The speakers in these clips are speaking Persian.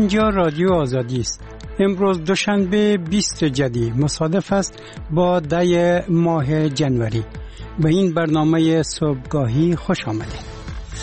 اینجا رادیو آزادی است. امروز دوشنبه 20 جدی مصادف است با 10 ماه جنوری. به این برنامه صبحگاهی خوش آمدید.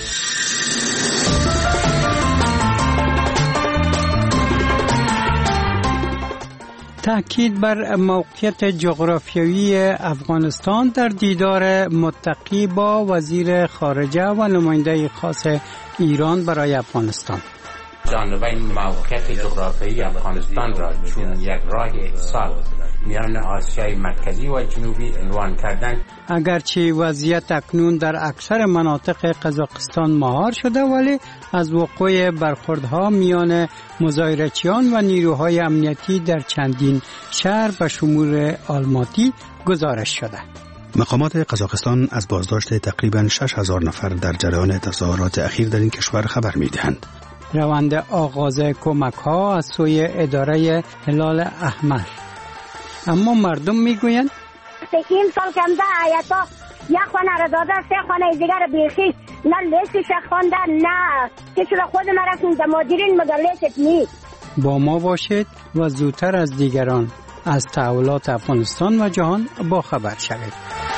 تأکید بر موقعیت جغرافیایی افغانستان در دیدار متقی با وزیر خارجه و نماینده خاص ایران برای افغانستان. جانبین موقعیت جغرافیایی افغانستان را چون یک راه اتصال میان آسیای مرکزی و جنوبی عنوان کردند. اگرچه وضعیت اکنون در اکثر مناطق قزاقستان مهار شده، ولی از وقوع برخوردها میان مظاهرچیان و نیروهای امنیتی در چندین شهر به شمول آلماتی گزارش شده. مقامات قزاقستان از بازداشت تقریباً 6000 نفر در جریان تظاهرات اخیر در این کشور خبر می‌دهند. روند آغاز کمک‌ها از سوی اداره هلال احمر. اما مردم میگویند این سال کمده آیتا یک خانه را داده، 3 خانه دیگر بیخی نه لیستش خواندن نه کسی را خود مرسون در مادرین مگر لیست نیست. با ما باشید و زودتر از دیگران از تحولات افغانستان و جهان با خبر شوید.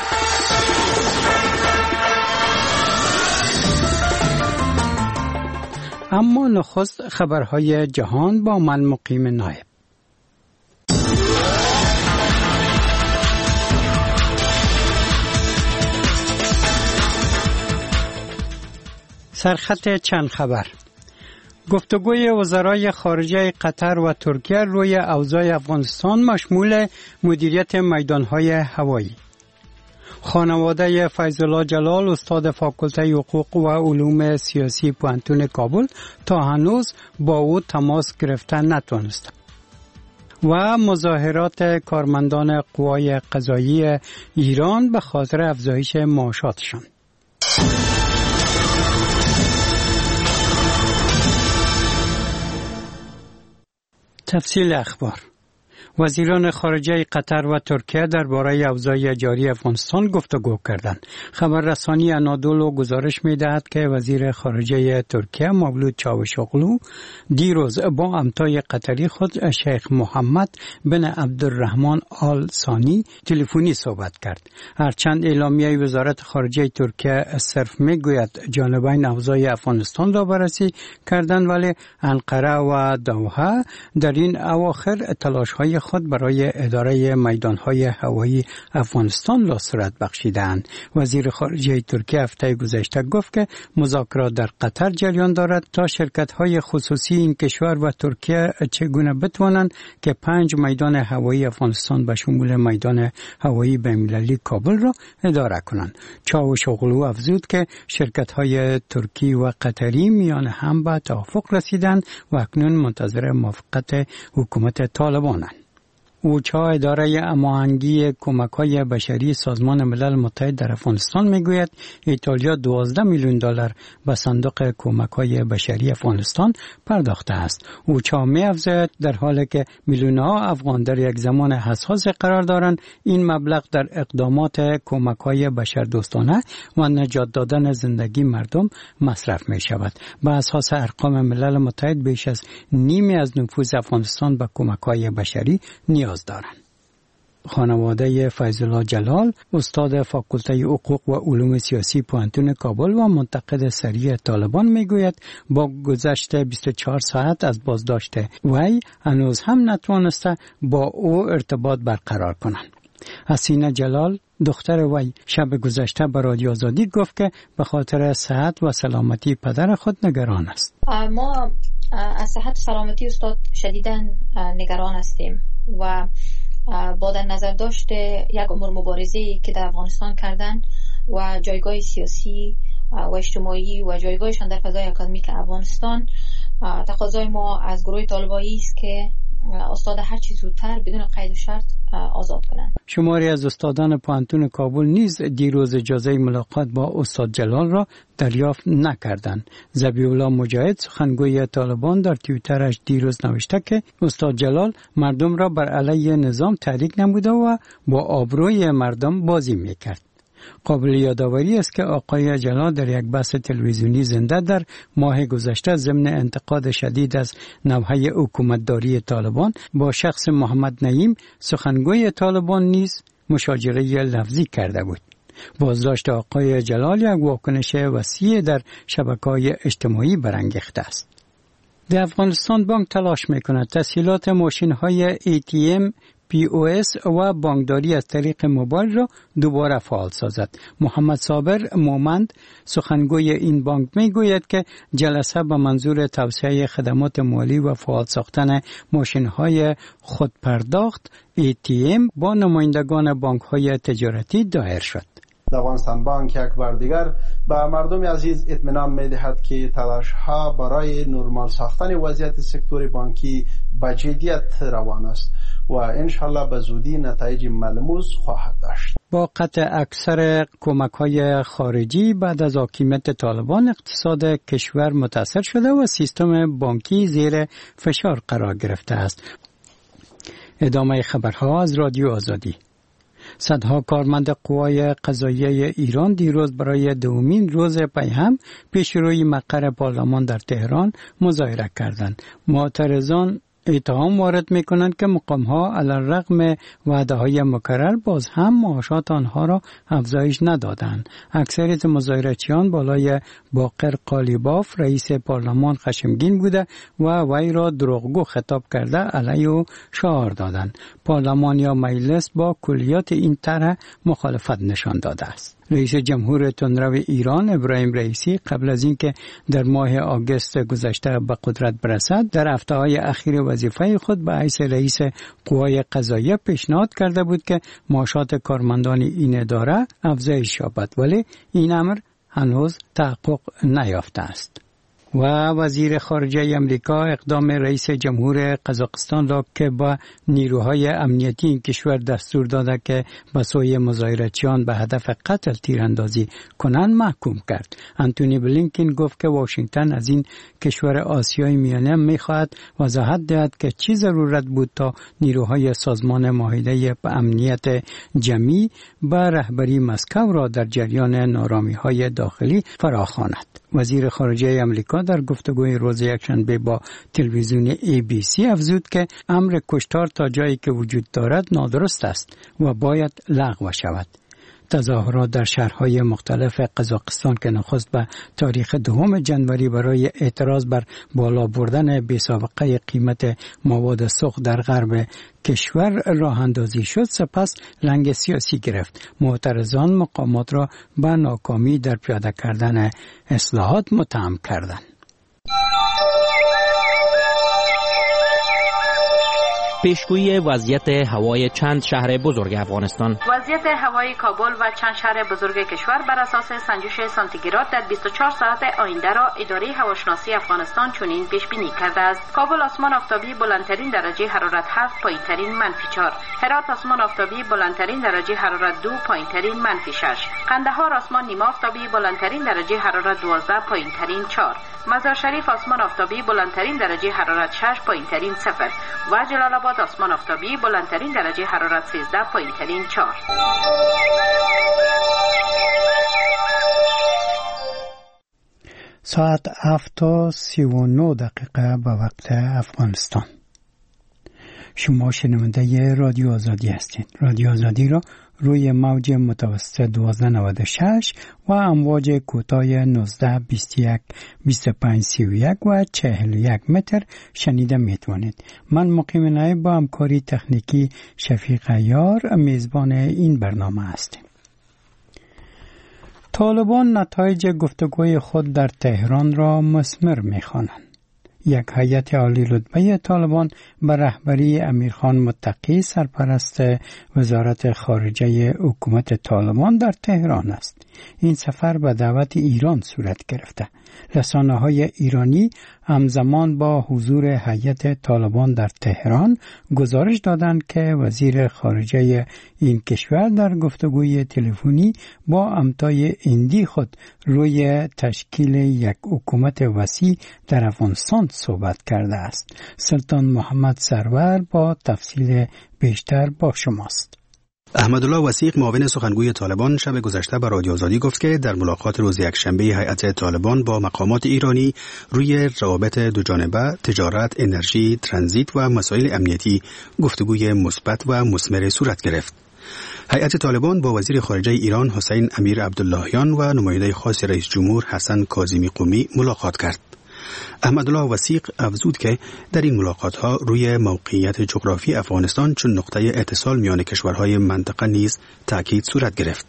اما نخست خبرهای جهان با من مقیم نایب. سرخط چند خبر. گفتگوی وزرای خارجه قطر و ترکیه روی اوضاع افغانستان مشمول مدیریت میدانهای هوایی. خانواده فیض‌الله جلال استاد فاکولته حقوق و علوم سیاسی پوهنتون کابل تا هنوز با او تماس گرفتن نتوانست. و مظاهرات کارمندان قوای قضایی ایران به خاطر افزایش معاشاتشان. تفصیل اخبار. وزیران خارجه قطر و ترکیه درباره اوضاع جاری افغانستان گفتگو کردند. خبررسانی انادولو گزارش می‌دهد که وزیر خارجه ترکیه مولود چاوشوغلو دیروز با همتای قطری خود شیخ محمد بن عبدالرحمن آل ثانی تلفنی صحبت کرد. هرچند اعلامیه وزارت خارجه ترکیه صرف میگوید جانبین اوضاع افغانستان را بررسی کردند، ولی انقره و دوحه در این اواخر تلاش‌های خود برای اداره میدانهای هوایی افغانستان را صورت بخشیدند. وزیر خارجه ترکیه هفته گذشته گفت که مذاکرات در قطر جریان دارد تا شرکت‌های خصوصی این کشور و ترکیه چگونه بتوانند که 5 میدان هوایی افغانستان به شمول میدان هوایی بین‌المللی کابل را اداره کنند. چاوشوغلو افزود که شرکت‌های ترکی و قطری میان هم به توافق رسیدند و اکنون منتظر موافقت حکومت طالبانند. اوچا اداره هماهنگی کمک‌های بشری سازمان ملل متحد در افغانستان میگوید ایتالیا 12 میلیون دلار به صندوق کمک‌های بشری افغانستان پرداخته است. اوچا می‌افزاید در حالی که میلیون‌ها افغان در یک زمان حساس قرار دارند، این مبلغ در اقدامات کمک‌های بشردوستانه و نجات دادن زندگی مردم مصرف می‌شود. بر اساس ارقام ملل متحد بیش از نیمی از نفوذ افغانستان به کمک‌های بشری نیاز دارند. خانواده فیض‌الله جلال استاد فاکولته حقوق و علوم سیاسی پوهنتون کابل و منتقد سریع طالبان میگوید با گذشت 24 ساعت از بازداشت وی هنوز هم نتوانسته با او ارتباط برقرار کنند. حسینه جلال دختر وی شب گذشته به رادیو آزادی گفت که به خاطر صحت و سلامتی پدر خود نگران است. ما از صحت و سلامتی استاد شدیداً نگران هستیم و با در نظر داشت یک امور مبارزه‌ای که در افغانستان کردن و جایگاه سیاسی و اجتماعی و جایگاهشان در فضای اکادمیک افغانستان، تقاضای ما از گروه طالبایی است که استاد هر چیز زودتر بدون قید و شرط آزاد کنند. شماری از استادان پوهنتون کابل نیز دیروز اجازه ملاقات با استاد جلال را دریافت نکردند. ذبیح الله مجاهد سخنگوی طالبان در توییترش دیروز نوشته که استاد جلال مردم را بر علیه نظام تحریک نموده و با آبروی مردم بازی میکرد. قابل یادآوری است که آقای جلال در یک بحث تلویزیونی زنده در ماه گذشته ضمن انتقاد شدید از نوحه حکومتداری طالبان با شخص محمد نعیم سخنگوی طالبان نیز مشاجره لفظی کرده بود. بازداشت آقای جلال یک واکنش وسیع در شبکه‌های اجتماعی برانگیخته است. در افغانستان بانک تلاش می‌کند تسهیلات ماشین‌های ATM POS و بانکداری از طریق موبایل را دوباره فعال سازد. محمد صابر مومند سخنگوی این بانک میگوید که جلسه به منظور توسعه خدمات مالی و فعال ساختن ماشین‌های خودپرداخت ATM با نمایندگان بانک‌های تجارتی دایر شد. افغانستان بانک یک بار دیگر به مردم عزیز اطمینان می‌دهد که تلاش‌ها برای نرمال ساختن وضعیت سکتور بانکی به جدیت روان است و انشالله به زودی نتایج ملموس خواهد داشت. با قطع اکثر کمک‌های خارجی بعد از حاکمیت طالبان اقتصاد کشور متاثر شده و سیستم بانکی زیر فشار قرار گرفته است. ادامه خبرها از رادیو آزادی. صدها کارمند قوای قضاییه ایران دیروز برای دومین روز پیهم پیش روی مقر پارلمان در تهران مظاهره کردند. معترضان اتهام وارد می‌کنند که مقام‌ها علی‌رغم وعده‌های مکرر باز هم معاشات آنها را افزایش ندادند. اکثریت مظاهرچیان بالای باقر قالیباف رئیس پارلمان خشمگین بوده و وی را دروغگو خطاب کرده علیه او شعار دادند. پارلمان یا مجلس با کلیات این طرح مخالفت نشان داده است. رئیس جمهور تندرو ایران ابراهیم رئیسی قبل از اینکه در ماه آگوست گذشته به قدرت برسد در هفته‌های اخیر وظیفه خود به حیث رئیس قوای قضاییه پیشنهاد کرده بود که معاشات کارمندان این اداره افزایش یابد، ولی این امر هنوز تحقق نیافته است. و وزیر خارجه امریکا اقدام رئیس جمهور قزاقستان را که با نیروهای امنیتی این کشور دستور داده که به سوی مظاهرچیان به هدف قتل تیراندازی کنند محکوم کرد. انتونی بلینکن گفت که واشنگتن از این کشور آسیای میانه می‌خواهد وضاحت دهد که چی ضرورت بود تا نیروهای سازمان معاهده امنیت جمعی به رهبری مسکو را در جریان نارامی‌های داخلی فراخواند. وزیر خارجه امریکا در گفتگوی روز یکشنبه با تلویزیون ABC افزود که امر کشتار تا جایی که وجود دارد نادرست است و باید لغو شود. تظاهرات در شهرهای مختلف قزاقستان که نخست به تاریخ 2 جنوری برای اعتراض بر بالا بردن بی‌سابقه قیمت مواد سوخت در غرب کشور راه اندازی شد، سپس رنگ سیاسی گرفت. معترضان مقامات را به ناکامی در پیاده کردن اصلاحات متهم کردند. پیشگویی وضعیت هوای چند شهر بزرگ افغانستان. وضعیت هوای کابل و چند شهر بزرگ کشور بر اساس سنجش سانتیگراد در 24 ساعت آینده را اداره هواشناسی افغانستان چنین پیش بینی کرده است. کابل آسمان آفتابی بلندترین درجه حرارت 7، پایینترین -4. هرات آسمان آفتابی بلندترین درجه حرارت 2، پایینترین -6. قندهار آسمان نیمه آفتابی بلندترین درجه حرارت 12، پایینترین 4. مزار شریف آسمان آفتابی بلندترین درجه حرارت 6، پایینترین 0 و جلال آباد آسمان آفتابی بلندترین درجه حرارت 13، پایینترین 4. ساعت 7:39 به وقت افغانستان. شما شنونده رادیو آزادی هستید. رادیو آزادی را روی موج متوسط 1296 و امواج کوتاه 19 21 25 31 و 41 متر شنیده میتوانید. من مقیم نایب با همکاری تکنیکی شفیق عیار میزبان این برنامه هستیم. طالبان نتایج گفتگوی خود در تهران را مثمر می‌خوانند. یک هیئت عالی رتبه طالبان به رهبری امیرخان متقی سرپرست وزارت خارجه حکومت طالبان در تهران است. این سفر به دعوت ایران صورت گرفته. رسانه‌های ایرانی همزمان با حضور هیئت طالبان در تهران گزارش دادند که وزیر خارجه این کشور در گفتگوی تلفنی با همتای هندی خود روی تشکیل یک حکومت وسیع در افغانستان صحبت کرده است. سلطان محمد سرور با تفصیل بیشتر با شماست. احمدالله وثیق معاون سخنگوی طالبان شب گذشته به رادیو آزادی گفت که در ملاقات روز یکشنبه هیئت طالبان با مقامات ایرانی روی روابط دوجانبه، تجارت، انرژی، ترانزیت و مسائل امنیتی گفتگوی مثبت و مثمر صورت گرفت. هیئت طالبان با وزیر خارجه ایران حسین امیر عبداللهیان و نماینده خاص رئیس جمهور حسن کاظمی قمی ملاقات کرد. احمدالله وثیق افزود که در این ملاقات‌ها روی موقعیت جغرافی افغانستان چون نقطه اتصال میان کشورهای منطقه نیز تأکید صورت گرفت.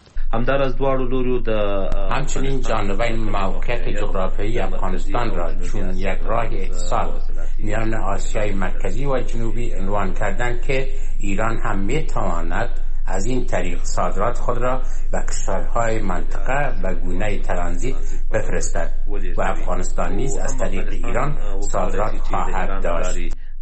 همچنین جانبین موقعیت جغرافیایی افغانستان را چون یک راه اتصال میان آسیای مرکزی و جنوبی عنوان کردند که ایران هم میتواند از این طریق صادرات خود را به کشورهای منطقه به گونه ترانزیت بفرستد و افغانستان نیز از طریق ایران صادرات خواهد داشت.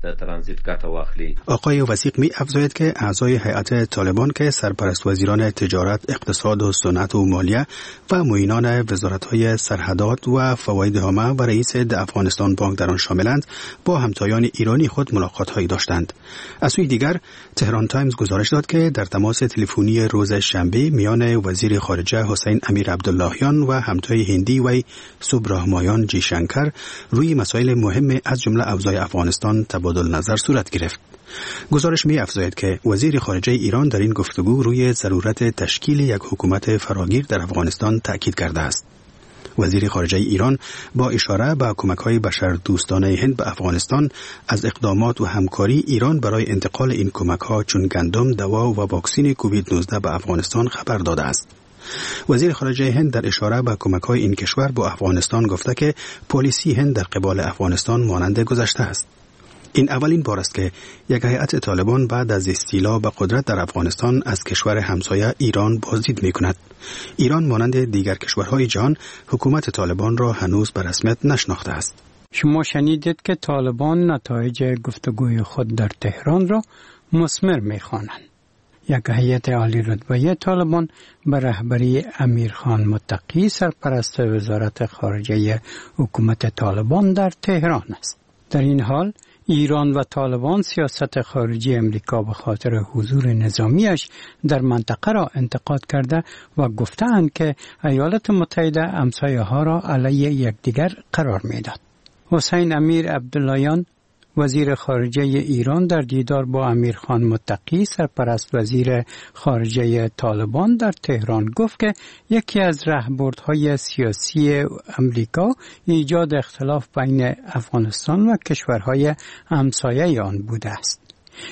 آقای وثیق می افزاید که اعضای هیئت طالبان که سرپرست وزیران تجارت، اقتصاد و صنعت و مالیه و معینان وزارت‌های سرحدات و فواید عامه و رئیس افغانستان بانک در آن شاملند با همتایان ایرانی خود ملاقات‌هایی داشتند. از سوی دیگر تهران تایمز گزارش داد که در تماس تلفنی روز شنبه میان وزیر خارجه حسین امیر عبداللهیان و همتای هندی وی سبرامایان جی شنکر روی مسائل مهم از جمله اوضاع افغانستان تبادل نظر صورت گرفت. گزارش می افزاید که وزیر خارجه ایران در این گفتگو روی ضرورت تشکیل یک حکومت فراگیر در افغانستان تأکید کرده است. وزیر خارجه ایران با اشاره به کمک‌های بشردوستانه هند به افغانستان از اقدامات و همکاری ایران برای انتقال این کمک‌ها چون گندم، دوا و واکسن کووید 19 به افغانستان خبر داده است. وزیر خارجه هند در اشاره به کمک‌های این کشور با افغانستان گفته که پالیسی هند در قبال افغانستان مانند گذشته است. این اولین بار است که یک هیئت طالبان بعد از استیلا به قدرت در افغانستان از کشور همسایه ایران بازدید می‌کند. ایران مانند دیگر کشورهای جهان حکومت طالبان را هنوز به رسمیت نشناخته است. شما شنیدید که طالبان نتایج گفتگوی خود در تهران را مثمر می‌خوانند. یک هیئت عالی رتبه طالبان به رهبری امیرخان متقی سرپرست وزارت خارجه حکومت طالبان در تهران است. در این حال ایران و طالبان سیاست خارجی امریکا به خاطر حضور نظامیش در منطقه را انتقاد کرده و گفتند که ایالات متحده همسایه‌ها را علیه یکدیگر قرار می‌داد. حسین امیر عبداللهیان وزیر خارجه ایران در دیدار با امیرخان متقی سرپرست وزیر خارجه طالبان در تهران گفت که یکی از راهبردهای سیاسی امریکا ایجاد اختلاف بین افغانستان و کشورهای همسایه آن بوده است.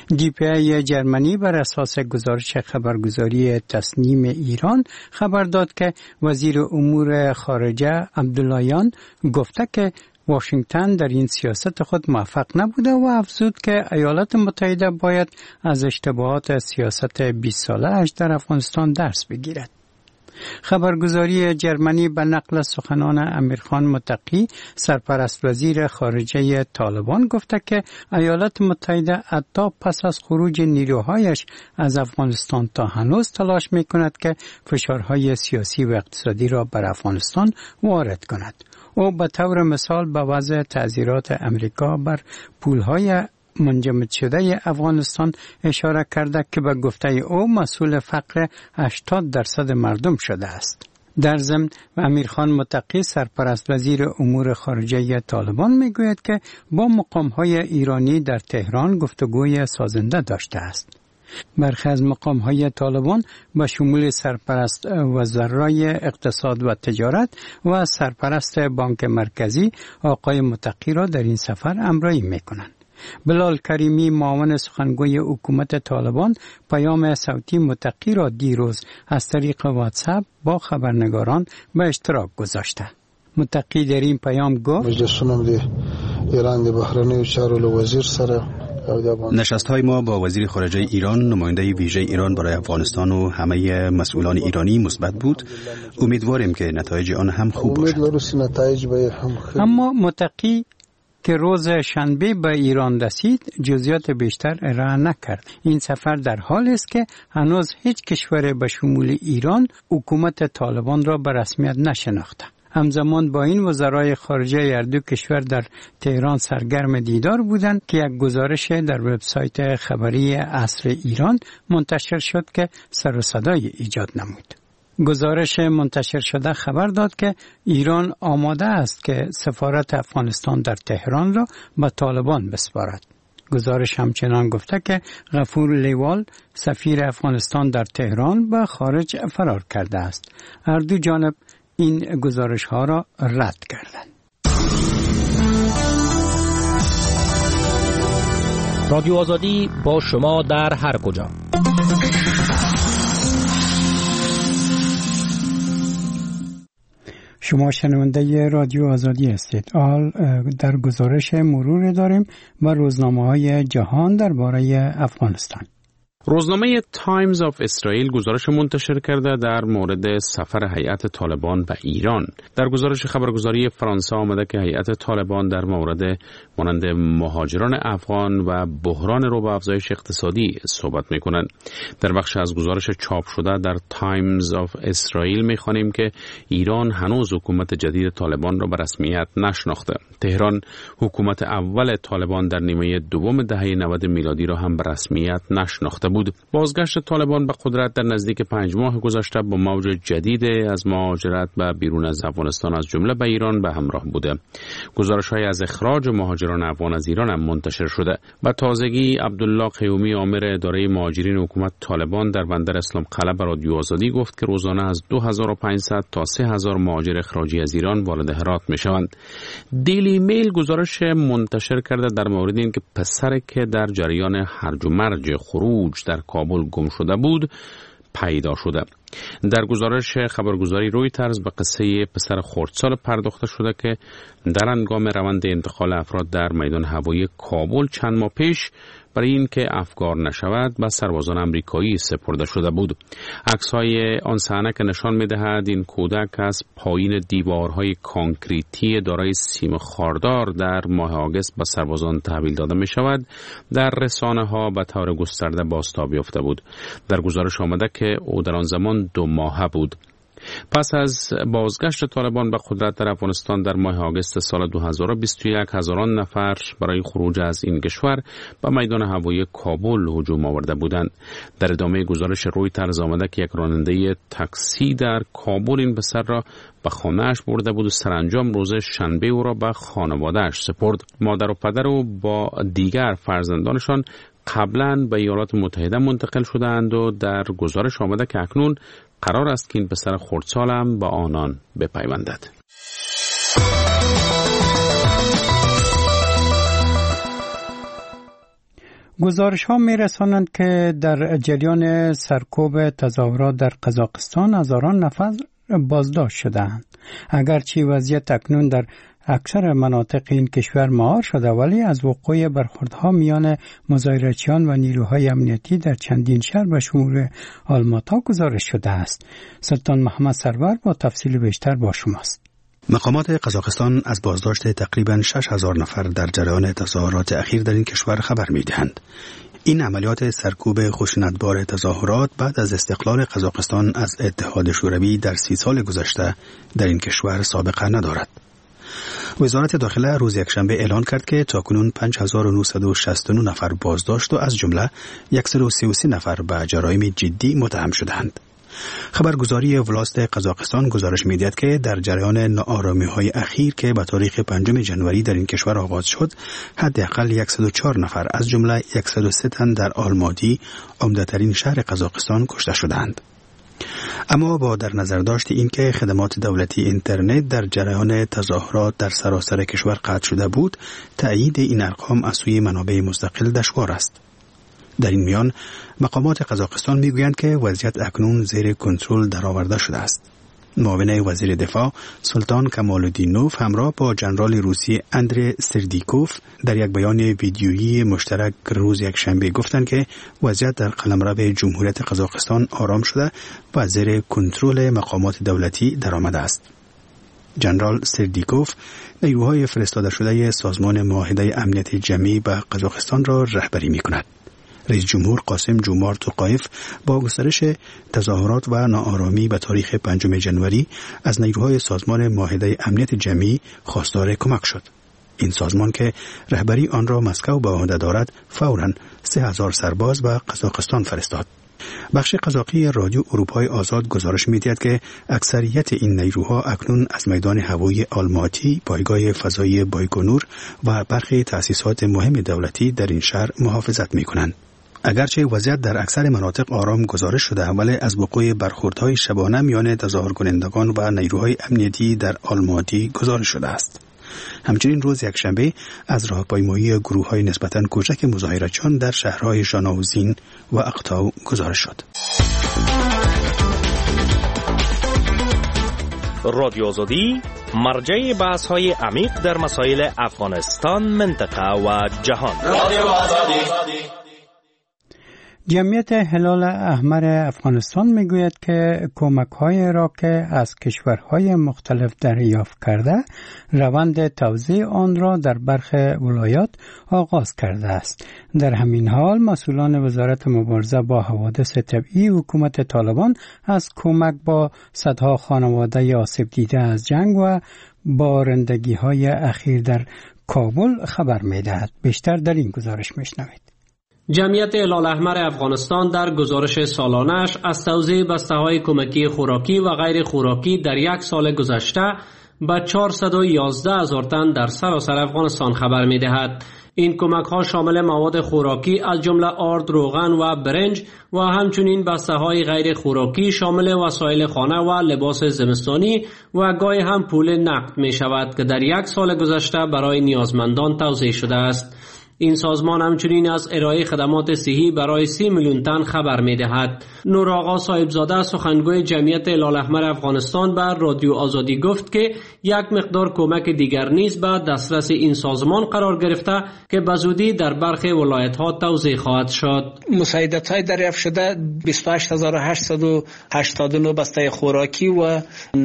DPA جرمنی بر اساس گزارش خبرگزاری تصنیم ایران خبر داد که وزیر امور خارجه عبداللهیان گفته که واشنگتن در این سیاست خود موفق نبوده و افزود که ایالات متحده باید از اشتباهات سیاست 20 ساله‌اش در افغانستان درس بگیرد. خبرگزاری جرمنی به نقل سخنان امیرخان متقی سرپرست وزیر خارجه طالبان گفته که ایالات متحده حتی پس از خروج نیروهایش از افغانستان تا هنوز تلاش می‌کند که فشارهای سیاسی و اقتصادی را بر افغانستان وارد کند. او به طور مثال به وضع تعزیرات امریکا بر پولهای منجمد شده افغانستان اشاره کرده که به گفته او مسئول فقر 80% مردم شده است. در ضمن امیرخان متقی سرپرست وزیر امور خارجه طالبان میگوید که با مقام‌های ایرانی در تهران گفتگوی سازنده داشته است. برخی از مقام‌های طالبان به شمول سرپرست وزرای اقتصاد و تجارت و سرپرست بانک مرکزی آقای متقی را در این سفر همراهی می‌کنند. بلال کریمی معاون سخنگوی حکومت طالبان پیام صوتی متقی را دیروز از طریق واتساپ با خبرنگاران به اشتراک گذاشته. متقی در این پیام گفت مجلسونم دی ایران دی بهرنی چارو وزیر سره نشست‌های ما با وزیر خارجه ایران، نماینده ویژه ایران برای افغانستان و همه مسئولان ایرانی مثبت بود. امیدواریم که نتایج آن هم خوب باشد. اما متقی که روز شنبه به ایران رسید جزئیات بیشتر ارائه نکرد. این سفر در حال است که هنوز هیچ کشور به شمول ایران حکومت طالبان را به رسمیت نشناخته. همزمان با این وزرای خارجه هر دو کشور در تهران سرگرم دیدار بودند که یک گزارش در وبسایت خبری عصر ایران منتشر شد که سر و صدای ایجاد نمود. گزارش منتشر شده خبر داد که ایران آماده است که سفارت افغانستان در تهران را به طالبان بسپارد. گزارش همچنان گفته که غفور لیوال سفیر افغانستان در تهران به خارج فرار کرده است. هر دو جانب این گزارش ها را رد کردند. رادیو آزادی با شما در هر کجا. شما شنونده رادیو آزادی هستید. حال در گزارش مرور داریم و روزنامه‌های جهان درباره افغانستان. روزنامه تایمز آف اسرائیل گزارش منتشر کرده در مورد سفر هیئت طالبان به ایران. در گزارش خبرگزاری فرانسه آمده که هیئت طالبان در مورد مانند مهاجران افغان و بحران رو به افزایش اقتصادی صحبت می‌کنند. در بخش از گزارش چاپ شده در تایمز آف اسرائیل می‌خوانیم که ایران هنوز حکومت جدید طالبان را به رسمیت نشناخته. تهران حکومت اول طالبان در نیمه دوم دهه 90 میلادی را هم به رسمیت نشناخته بود. بازگشت طالبان به قدرت در نزدیک 5 ماه گذشته با موج جدید از مهاجرت به بیرون از افغانستان از جمله به ایران به همراه بوده. گزارش‌های از اخراج مهاجران افغان از ایران هم منتشر شده. به تازگی عبدالله قیومی آمر اداره مهاجرین حکومت طالبان در بندر اسلام قلعه به رادیو آزادی گفت که روزانه از 2500 تا 3000 مهاجر اخراجی از ایران وارد هرات می‌شوند. دیلی میل گزارش منتشر کرده در مورد اینکه پسری که در جریان هرج و مرج خروج در کابل گم شده بود پیدا شده. در گزارش خبرگزاری رویترز به قصه پسر خردسال پرداخته شده که در هنگام روند انتقال افراد در میدان هوایی کابل چند ماه پیش برای اینکه افگار نشود به سربازان آمریکایی سپرده شده بود. عکس‌های آن صحنه که نشان می‌دهد این کودک از پایین دیوارهای کانکریتی دارای سیم خاردار در ماه آگوست به سربازان تحویل داده می‌شود در رسانه‌ها به طور گسترده بازتاب یافته بود. در گزارش آمده که او در آن زمان 2 ماهه بود. پس از بازگشت طالبان به قدرت در افغانستان در ماه آگوست سال 2021 هزاران نفر برای خروج از این کشور به میدان هوایی کابل هجوم آورده بودند. در ادامه گزارش رویترز آمده که یک راننده تاکسی در کابل این پسر را به خانه‌اش برده بود و سرانجام روز شنبه او را به خانواده‌اش سپرد. مادر و پدر او با دیگر فرزندانشان قبلا به ایالات متحده منتقل شدند و در گزارش آمده که اکنون قرار است که این پسر خردسال هم با آنان بپیوندد. گزارش ها می رسانند که در جریان سرکوب تظاهرات در قزاقستان هزاران نفر بازداشت شدند. اگرچه وضعیت اکنون در اکثر مناطق این کشور مهار شده ولی از وقوع برخوردها میان مظاهرچیان و نیروهای امنیتی در چندین شهر به شمول آلماتا گزارش شده است. سلطان محمد سرور با تفصیل بیشتر با شماست. مقامات قزاقستان از بازداشت تقریباً 6000 نفر در جریان تظاهرات اخیر در این کشور خبر می‌دهند. این عملیات سرکوب خشونتبار تظاهرات بعد از استقلال قزاقستان از اتحاد شوروی در 30 سال گذشته در این کشور سابقه ندارد. وزارت داخله روز یکشنبه اعلان کرد که تاکنون 5969 نفر بازداشت و از جمله 133 نفر به جرایم جدی متهم شدند. خبرگزاری ولاست قزاقستان گزارش می‌دهد که در جریان ناآرامی‌های اخیر که به تاریخ 5 ژانویه در این کشور آغاز شد، حداقل 104 نفر از جمله 103 تن در آلماتی، عمده‌ترین شهر قزاقستان، کشته شدند. اما با در نظر داشت اینکه خدمات دولتی اینترنت در جریان تظاهرات در سراسر کشور قطع شده بود، تأیید این ارقام از سوی منابع مستقل دشوار است. در این میان مقامات قزاقستان میگویند که وضعیت اکنون زیر کنترل درآورده شده است. معاون وزیر دفاع سلطان کمال‌الدینوف همراه با ژنرال روسی اندری سردیکوف در یک بیان ویدیویی مشترک روز یکشنبه گفتند که وضعیت در قلمرو جمهوریت قزاقستان آرام شده و زیر کنترل مقامات دولتی درآمده است. ژنرال سردیکوف نیروهای فرستاده شده سازمان معاهده امنیت جمعی به قزاقستان را رهبری می‌کند. رئیس جمهور قاسم جومار توقایف با گسترش تظاهرات و ناآرامی به تاریخ 5 جنوری از نیروهای سازمان معاهده امنیت جمعی خواستار کمک شد. این سازمان که رهبری آن را مسکو به عهده دارد فوراً 3000 سرباز به قزاقستان فرستاد. بخش قزاقی رادیو اروپای آزاد گزارش می‌دهد که اکثریت این نیروها اکنون از میدان هوایی آلماتی، پایگاه فضایی بایکونور و برخی تأسیسات مهم دولتی در این شهر محافظت می‌کنند. اگرچه وضعیت در اکثر مناطق آرام گزارش شده، ولی از وقوع برخوردهای شبانه میان تظاهرکنندگان و نیروهای امنیتی در آلماتی گزارش شده است. همچنین روز یکشنبه از راهپیمایی گروه‌های نسبتاً کوچک مظاهره‌چیان در شهرهای ژاناوزین و اقتاو گزارش شد. رادیو آزادی مرجع بحث‌های عمیق در مسائل افغانستان، منطقه و جهان. رادیو آزادی. جمعیت هلال احمر افغانستان میگوید که کمک‌های را که از کشورهای مختلف دریافت کرده، روند توزیع آن را در برخی ولایات آغاز کرده است. در همین حال مسئولان وزارت مبارزه با حوادث طبیعی حکومت طالبان از کمک با صدها خانواده آسیب دیده از جنگ و بارندگی‌های اخیر در کابل خبر می‌دهد. بیشتر در این گزارش می‌شنوید. جمعیت هلال احمر افغانستان در گزارش سالانه‌اش از توزیع بسته‌های کمکی خوراکی و غیر خوراکی در یک سال گذشته به 411,000 تن در سراسر افغانستان خبر می‌دهد. این کمک‌ها شامل مواد خوراکی از جمله آرد، روغن و برنج و همچنین بسته‌های غیر خوراکی شامل وسایل خانه و لباس زمستانی و گاهی هم پول نقد می‌شود که در یک سال گذشته برای نیازمندان توزیع شده است. این سازمان همچنین از ارائه خدمات صحی برای 30 میلیون تن خبر می‌دهد. نور آقا صاحبزاده سخنگوی جمعیت هلال احمر افغانستان بر رادیو آزادی گفت که یک مقدار کمک دیگر نیز به دسترس این سازمان قرار گرفته که به زودی در برخی ولایت‌ها توزیع خواهد شد. مساعدت‌های دریافت شده 28889 بسته خوراکی و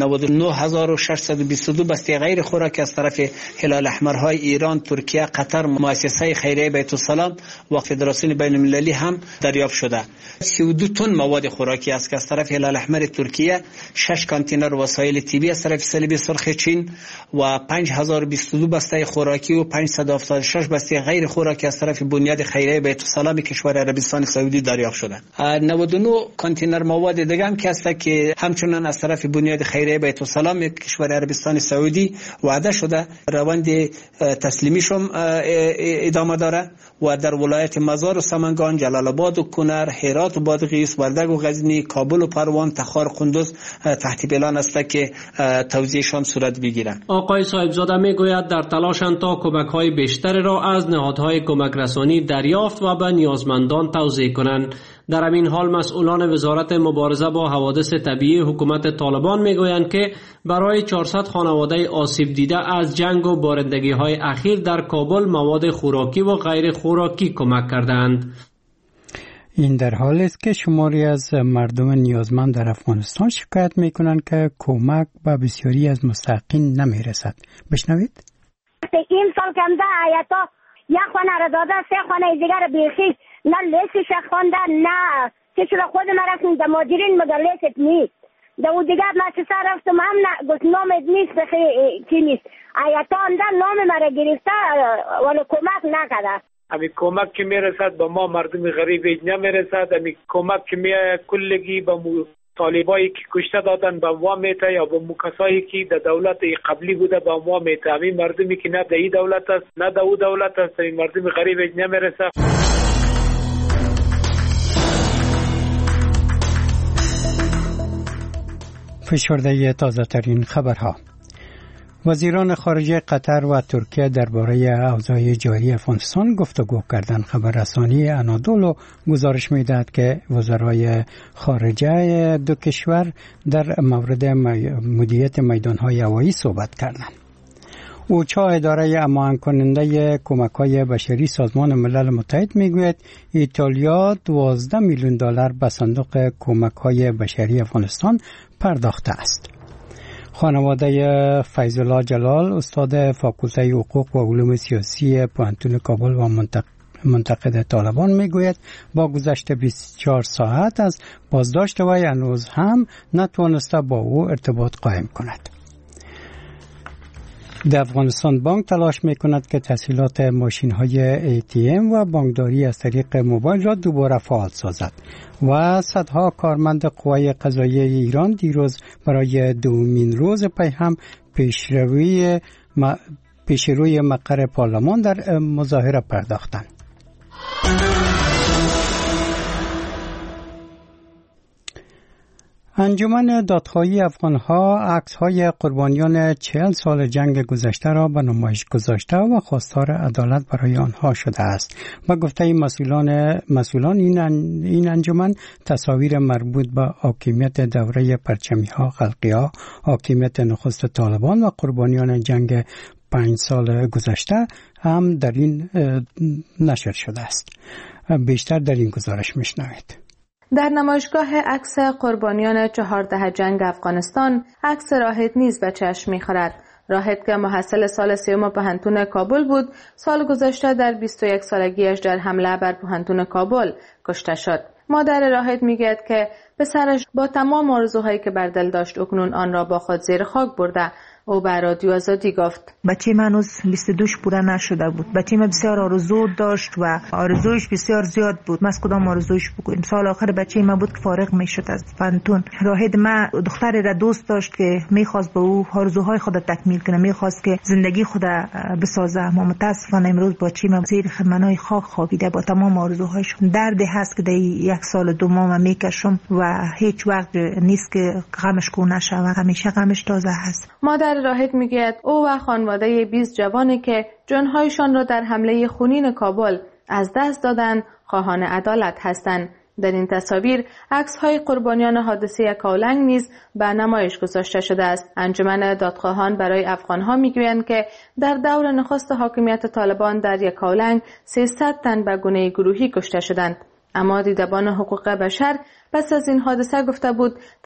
99622 بسته غیر خوراکی از طرف هلال احمرهای ایران، ترکیه، قطر، مؤسسه خیریه بیت السلام و فدراسیون بین المللی هم دریافت شده. 32 تن مواد خوراکی است که از طرف هلال احمر ترکیه، 6 کانتینر وسایل طبی از طرف صلیب سرخ چین و 5022 بسته خوراکی و 576 بسته غیر خوراکی از طرف بنیاد خیریه بیت السلام کشور عربستان سعودی دریافت شده. 99 کانتینر مواد دیگه هم که است که همچنان از طرف بنیاد خیریه بیت السلام کشور عربستان سعودی وعده شده روند تسلیمیشون ادامه داره و در ولایت مزار و سمنگان، جلال آباد و کنر، هرات و بادغیس، وردگ و غزنی، کابل و پروان، تخار، قندوز تحت اعلان است که توزیعشان صورت بگیرند. آقای صاحبزاده میگوید در تلاشند تا کمک‌های بیشتر را از نهادهای کمک رسانی دریافت و به نیازمندان توزیع کنند. در همین حال مسئولان وزارت مبارزه با حوادث طبیعی حکومت طالبان میگویند که برای 400 خانواده آسیب دیده از جنگ و بارندگی‌های اخیر در کابل مواد خوراکی و غیر خوراکی کمک کردند. این در حالی است که شماری از مردم نیازمند در افغانستان شکایت میکنند که کمک به بسیاری از مستحقین نمیرسد. بشنوید. این سال کم ده آیتا یک خانه را داده، 3 خانه دیگر بیخی نه لیسش خواندن نه که چرا خود ما رفتیم در مادرین مگر لیست نیست در او دیگر ما چه سر رفتم هم گفت نامت نیست بخی کی نیست آیتا اندر نام مرا گرفته ولی کمک نکده. امی کمک که میرسد به ما مردم غریب نمیرسد. امی کمک که کلگی به طالبایی که کشته دادن به ما میته یا به کسایی که در دولت قبلی بوده به ما میته. امی مردمی که نه در این دولت است نه در او دولت است امی مردم غریب نمیرسد. فشرده تازه ترین خبرها. وزیران خارجه قطر و ترکیه درباره اوضاع جاری افغانستان گفتگو کردند. خبررسانی انادولو گزارش می‌دهد که وزرای خارجه دو کشور در مورد مدیریت میدان‌های هوایی صحبت کردند. اوچا اداره امان کننده کمک‌های بشری سازمان ملل متحد میگوید ایتالیا 12 میلیون دلار به صندوق کمک‌های بشری افغانستان پرداخته است. خانواده فیض‌الله جلال استاد فاکولته حقوق و علوم سیاسی پوهنتون کابل و منتقد طالبان میگوید با گذشت 24 ساعت از بازداشت وی هنوز هم نتوانسته با او ارتباط قائم کند. در افغانستان بانک تلاش میکند که تسهیلات ماشین های ATM و بانکداری از طریق موبایل را دوباره فعال سازد و صدها کارمند قوای قضاییه ایران دیروز برای دومین روز پی هم پیشروی مقر پارلمان در مظاهره پرداختند. انجمن دادخواهی افغانها عکس‌های قربانیان 40 سال جنگ گذشته را به نمایش گذاشته و خواستار عدالت برای آنها شده است. با گفته مسئولان این انجمن تصاویر مربوط به حاکمیت دوره پرچمی‌ها خلقی‌ها، حاکمیت نخست طالبان و قربانیان جنگ 5 سال گذشته هم در این نشر شده است. بیشتر در این گزارش میشنوید. در نمایشگاه عکس قربانیان 14 جنگ افغانستان عکس راهد نیز به چشم می‌خورد. راهد که محصل سال سیوم پوهنتون کابل بود، سال گذشته در 21 سالگیش در حمله بر پوهنتون کابل کشته شد. مادر راهد میگوید که پسرش با تمام آرزوهایی که بر دل داشت اکنون آن را با خود زیر خاک برده. او بر رادیو آزادی گفت بچه من هنوز 22 پوره نشده بود. بچه من بسیار آرزو داشت و آرزویش بسیار زیاد بود. ما از کدام آرزویش بگویم. سال آخر بچه من بود که فارغ میشد از پوهنتون. راهد من دختری را دوست داشت که میخواست به او آرزوهای خود تکمیل کنه، میخواست که زندگی خود بسازه. ما متاسفانه امروز بچه من زیر خرمنای خاک خوابیده با تمام آرزوهایش. درد هست که در 1 سال 2 ماه میکشم و هیچ وقت نیست که غمش کو نشه و همیشه غمش تازه هست. مادر راهد میگوید او و خانواده 20 جوانی که جانهایشان را در حمله خونین کابل از دست دادند خواهان عدالت هستند. در این تصاویر عکس‌های قربانیان حادثه کاولنگ نیز به نمایش گذاشته شده است. انجمن دادخواهان برای افغان‌ها میگویند که در دور نخست حاکمیت طالبان در کاولنگ 300 تن به گونه گروهی کشته شدند. اما دیدبان حقوق بشر پس از این حادثه گفته بود